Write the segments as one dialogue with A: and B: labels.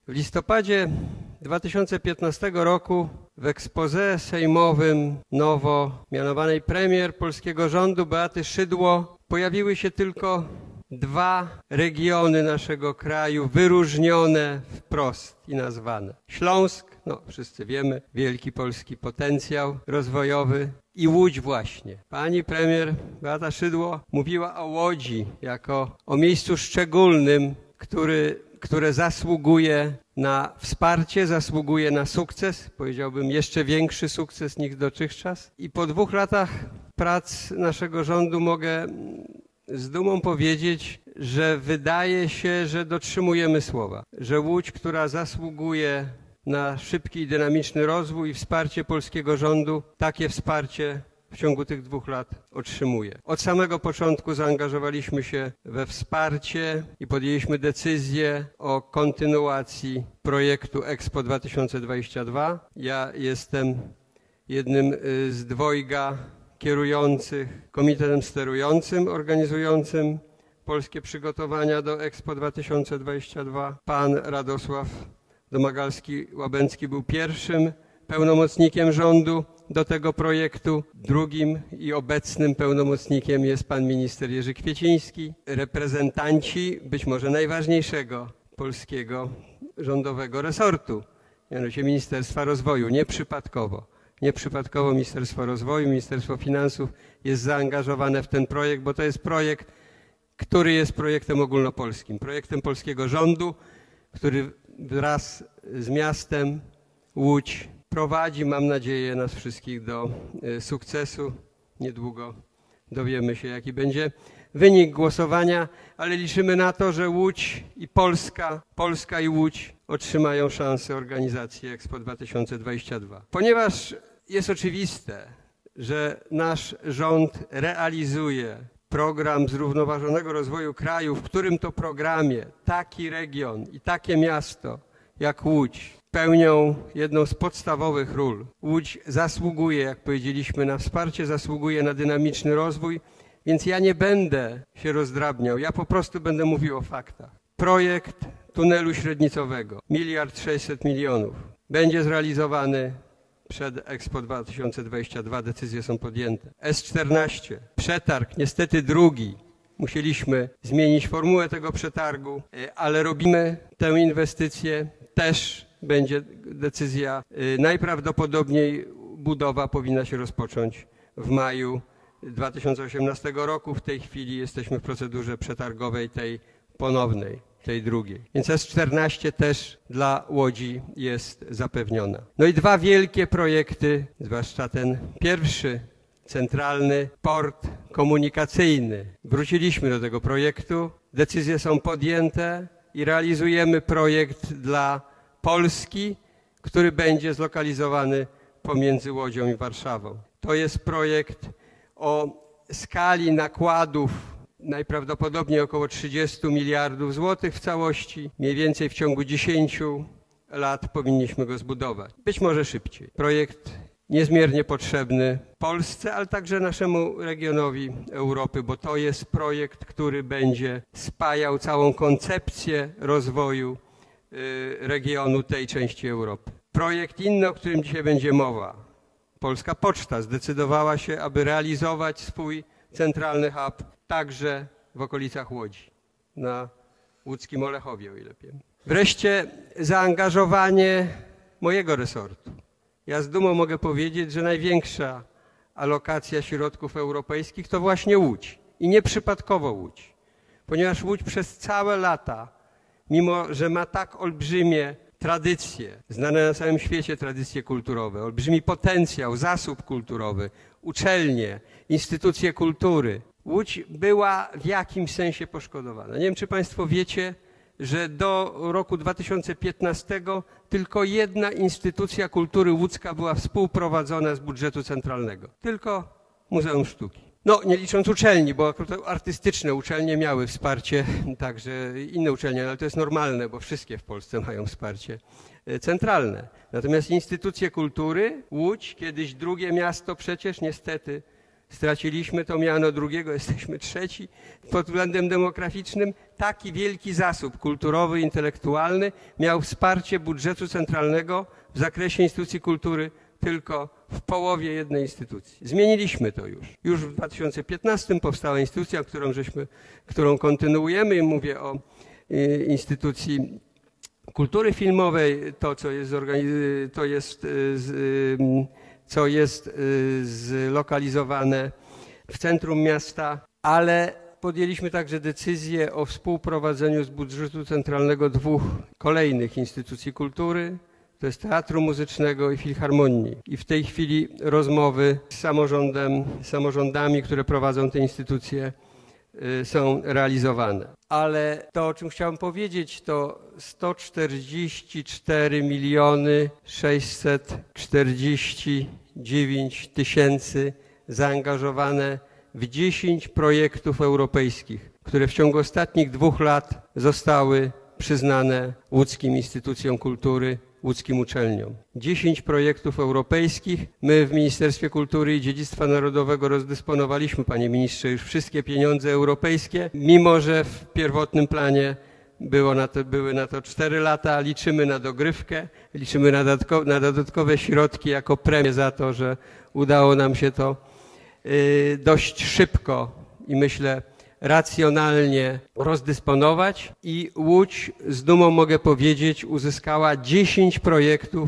A: W listopadzie 2015 roku w exposé sejmowym nowo mianowanej premier polskiego rządu Beaty Szydło pojawiły się tylko dwa regiony naszego kraju wyróżnione wprost i nazwane. Śląsk, no wszyscy wiemy, wielki polski potencjał rozwojowy, i Łódź właśnie. Pani premier Beata Szydło mówiła o Łodzi jako o miejscu szczególnym, które zasługuje na wsparcie, zasługuje na sukces, powiedziałbym jeszcze większy sukces niż dotychczas. I po 2 latach prac naszego rządu mogę z dumą powiedzieć, że wydaje się, że dotrzymujemy słowa, że Łódź, która zasługuje na szybki i dynamiczny rozwój i wsparcie polskiego rządu, takie wsparcie w ciągu tych 2 lat otrzymuje. Od samego początku zaangażowaliśmy się we wsparcie i podjęliśmy decyzję o kontynuacji projektu Expo 2022. Ja jestem jednym z 2 kierujących komitetem sterującym, organizującym polskie przygotowania do Expo 2022. Pan Radosław Domagalski-Łabęcki był pierwszym pełnomocnikiem rządu do tego projektu. Drugim i obecnym pełnomocnikiem jest pan minister Jerzy Kwieciński. Reprezentanci być może najważniejszego polskiego rządowego resortu, mianowicie Ministerstwa Rozwoju. Nieprzypadkowo Ministerstwo Rozwoju, Ministerstwo Finansów jest zaangażowane w ten projekt, bo to jest projekt, który jest projektem ogólnopolskim, projektem polskiego rządu, który wraz z miastem Łódź prowadzi, mam nadzieję, nas wszystkich do sukcesu. Niedługo dowiemy się, jaki będzie wynik głosowania, ale liczymy na to, że Łódź i Polska i Łódź otrzymają szansę organizacji Expo 2022. Ponieważ jest oczywiste, że nasz rząd realizuje program zrównoważonego rozwoju kraju, w którym to programie taki region i takie miasto jak Łódź pełnią jedną z podstawowych ról. Łódź zasługuje, jak powiedzieliśmy, na wsparcie, zasługuje na dynamiczny rozwój, więc ja nie będę się rozdrabniał, ja po prostu będę mówił o faktach. Projekt tunelu średnicowego, 1,6 mld będzie zrealizowany przed Expo 2022, decyzje są podjęte. S14, przetarg, niestety drugi. Musieliśmy zmienić formułę tego przetargu, ale robimy tę inwestycję. Też będzie decyzja, najprawdopodobniej budowa powinna się rozpocząć w maju 2018 roku. W tej chwili jesteśmy w procedurze przetargowej tej ponownej, tej drugiej. Więc S14 też dla Łodzi jest zapewniona. No i 2 wielkie projekty, zwłaszcza ten pierwszy, centralny port komunikacyjny. Wróciliśmy do tego projektu, decyzje są podjęte i realizujemy projekt dla Polski, który będzie zlokalizowany pomiędzy Łodzią i Warszawą. To jest projekt o skali nakładów najprawdopodobniej około 30 miliardów złotych w całości. Mniej więcej w ciągu 10 lat powinniśmy go zbudować. Być może szybciej. Projekt niezmiernie potrzebny Polsce, ale także naszemu regionowi Europy, bo to jest projekt, który będzie spajał całą koncepcję rozwoju regionu tej części Europy. Projekt inny, o którym dzisiaj będzie mowa. Polska Poczta zdecydowała się, aby realizować swój centralny hub także w okolicach Łodzi, na łódzkim Olechowie, o ile wiem. Wreszcie zaangażowanie mojego resortu. Ja z dumą mogę powiedzieć, że największa alokacja środków europejskich to właśnie Łódź. I nieprzypadkowo Łódź. Ponieważ Łódź przez całe lata, mimo że ma tak olbrzymie tradycje, znane na całym świecie tradycje kulturowe, olbrzymi potencjał, zasób kulturowy, uczelnie, instytucje kultury, Łódź była w jakimś sensie poszkodowana. Nie wiem, czy Państwo wiecie, że do roku 2015 tylko jedna instytucja kultury łódzka była współprowadzona z budżetu centralnego. Tylko Muzeum Sztuki. No, nie licząc uczelni, bo artystyczne uczelnie miały wsparcie, także inne uczelnie, ale to jest normalne, bo wszystkie w Polsce mają wsparcie centralne. Natomiast instytucje kultury, Łódź, kiedyś drugie miasto przecież niestety Straciliśmy to miano, drugiego jesteśmy trzeci pod względem demograficznym. Taki wielki zasób kulturowy, intelektualny miał wsparcie budżetu centralnego w zakresie instytucji kultury tylko w połowie jednej instytucji. Zmieniliśmy to już. Już w 2015 powstała instytucja, którą kontynuujemy. Mówię o instytucji kultury filmowej, co jest zlokalizowane w centrum miasta, ale podjęliśmy także decyzję o współprowadzeniu z budżetu centralnego 2 kolejnych instytucji kultury. To jest Teatru Muzycznego i Filharmonii. I w tej chwili rozmowy z samorządami, które prowadzą te instytucje, są realizowane. Ale to, o czym chciałem powiedzieć, to 144 649 000 zaangażowane w 10 projektów europejskich, które w ciągu ostatnich 2 lat zostały przyznane łódzkim instytucjom kultury, łódzkim uczelniom. 10 projektów europejskich. My w Ministerstwie Kultury i Dziedzictwa Narodowego rozdysponowaliśmy, panie ministrze, już wszystkie pieniądze europejskie, mimo że w pierwotnym planie były na to 4 lata. Liczymy na dogrywkę, liczymy na dodatkowe środki jako premię za to, że udało nam się to dość szybko i myślę racjonalnie rozdysponować i Łódź, z dumą mogę powiedzieć, uzyskała 10 projektów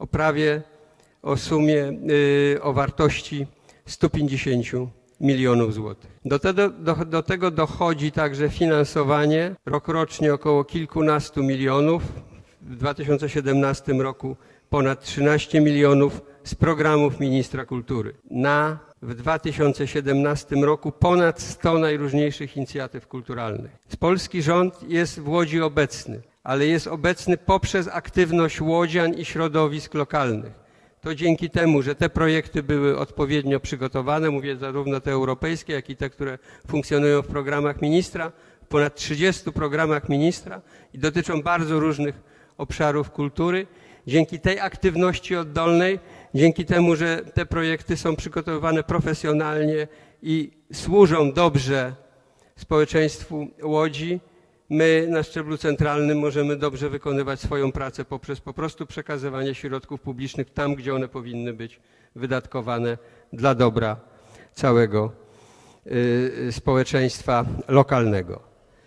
A: o wartości 150 milionów złotych. Do tego dochodzi także finansowanie rokrocznie około kilkunastu milionów. W 2017 roku ponad 13 milionów z programów ministra kultury. W 2017 roku ponad 100 najróżniejszych inicjatyw kulturalnych. Polski rząd jest w Łodzi obecny, ale jest obecny poprzez aktywność łodzian i środowisk lokalnych. To dzięki temu, że te projekty były odpowiednio przygotowane, mówię zarówno te europejskie, jak i te, które funkcjonują w programach ministra, w ponad 30 programach ministra i dotyczą bardzo różnych obszarów kultury. Dzięki tej aktywności oddolnej, dzięki temu, że te projekty są przygotowywane profesjonalnie i służą dobrze społeczeństwu Łodzi, my na szczeblu centralnym możemy dobrze wykonywać swoją pracę poprzez po prostu przekazywanie środków publicznych tam, gdzie one powinny być wydatkowane dla dobra całego społeczeństwa lokalnego.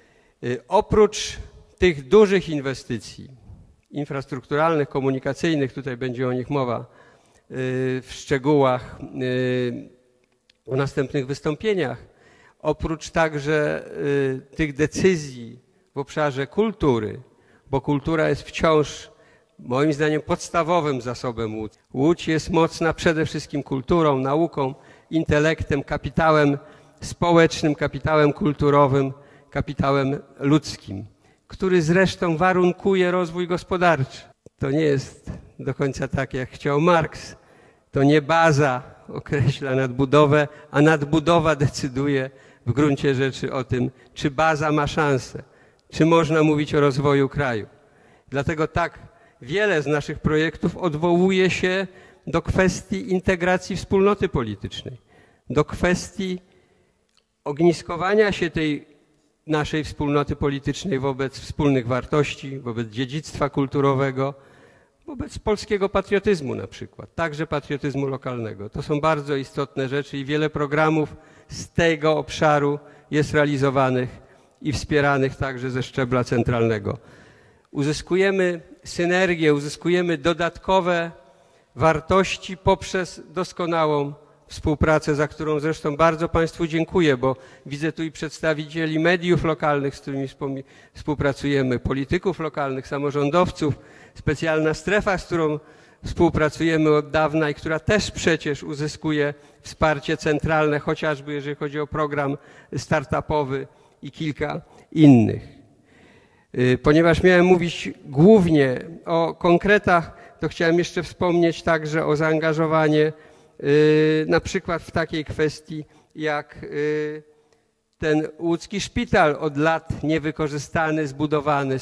A: Oprócz tych dużych inwestycji infrastrukturalnych, komunikacyjnych, tutaj będzie o nich mowa w szczegółach w następnych wystąpieniach, oprócz także tych decyzji w obszarze kultury, bo kultura jest wciąż moim zdaniem podstawowym zasobem Łódź. Łódź jest mocna przede wszystkim kulturą, nauką, intelektem, kapitałem społecznym, kapitałem kulturowym, kapitałem ludzkim, który zresztą warunkuje rozwój gospodarczy. To nie jest do końca tak, jak chciał Marks. To nie baza określa nadbudowę, a nadbudowa decyduje w gruncie rzeczy o tym, czy baza ma szansę, czy można mówić o rozwoju kraju. Dlatego tak wiele z naszych projektów odwołuje się do kwestii integracji wspólnoty politycznej, do kwestii ogniskowania się tej naszej wspólnoty politycznej wobec wspólnych wartości, wobec dziedzictwa kulturowego, wobec polskiego patriotyzmu na przykład, także patriotyzmu lokalnego. To są bardzo istotne rzeczy i wiele programów z tego obszaru jest realizowanych i wspieranych także ze szczebla centralnego. Uzyskujemy synergię, uzyskujemy dodatkowe wartości poprzez doskonałą współpracę, za którą zresztą bardzo Państwu dziękuję, bo widzę tu i przedstawicieli mediów lokalnych, z którymi współpracujemy, polityków lokalnych, samorządowców, specjalna strefa, z którą współpracujemy od dawna i która też przecież uzyskuje wsparcie centralne, chociażby jeżeli chodzi o program startupowy i kilka innych. Ponieważ miałem mówić głównie o konkretach, to chciałem jeszcze wspomnieć także o zaangażowanie na przykład w takiej kwestii jak ten łódzki szpital od lat niewykorzystany, zbudowany,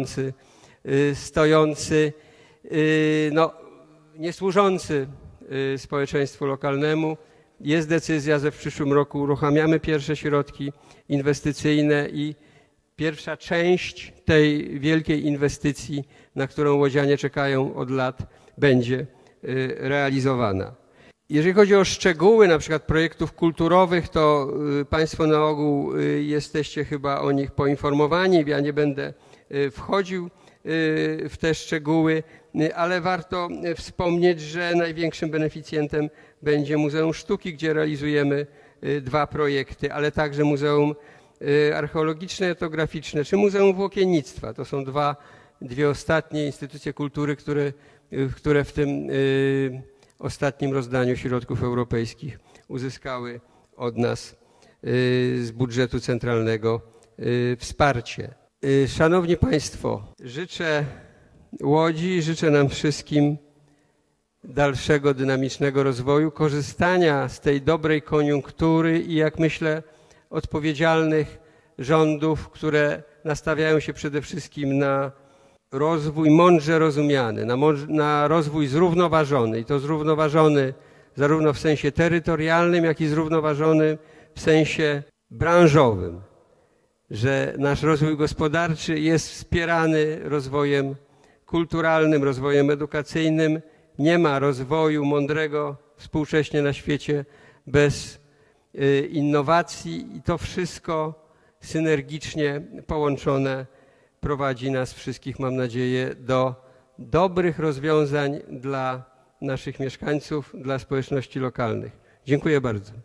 A: stojący, no, niesłużący społeczeństwu lokalnemu. jest decyzja, że w przyszłym roku uruchamiamy pierwsze środki inwestycyjne i pierwsza część tej wielkiej inwestycji, na którą łodzianie czekają od lat, będzie realizowana. Jeżeli chodzi o szczegóły na przykład projektów kulturowych, to Państwo na ogół jesteście chyba o nich poinformowani. Ja nie będę wchodził w te szczegóły, ale warto wspomnieć, że największym beneficjentem będzie Muzeum Sztuki, gdzie realizujemy 2 projekty, ale także Muzeum Archeologiczne, Etnograficzne czy Muzeum Włókiennictwa. To są dwie ostatnie instytucje kultury, które w tym ostatnim rozdaniu środków europejskich uzyskały od nas z budżetu centralnego wsparcie. Szanowni Państwo, życzę Łodzi, życzę nam wszystkim dalszego dynamicznego rozwoju, korzystania z tej dobrej koniunktury i, jak myślę, odpowiedzialnych rządów, które nastawiają się przede wszystkim na rozwój mądrze rozumiany, na rozwój zrównoważony i to zrównoważony zarówno w sensie terytorialnym, jak i zrównoważony w sensie branżowym, że nasz rozwój gospodarczy jest wspierany rozwojem kulturalnym, rozwojem edukacyjnym. Nie ma rozwoju mądrego współcześnie na świecie bez innowacji i to wszystko synergicznie połączone prowadzi nas wszystkich, mam nadzieję, do dobrych rozwiązań dla naszych mieszkańców, dla społeczności lokalnych. Dziękuję bardzo.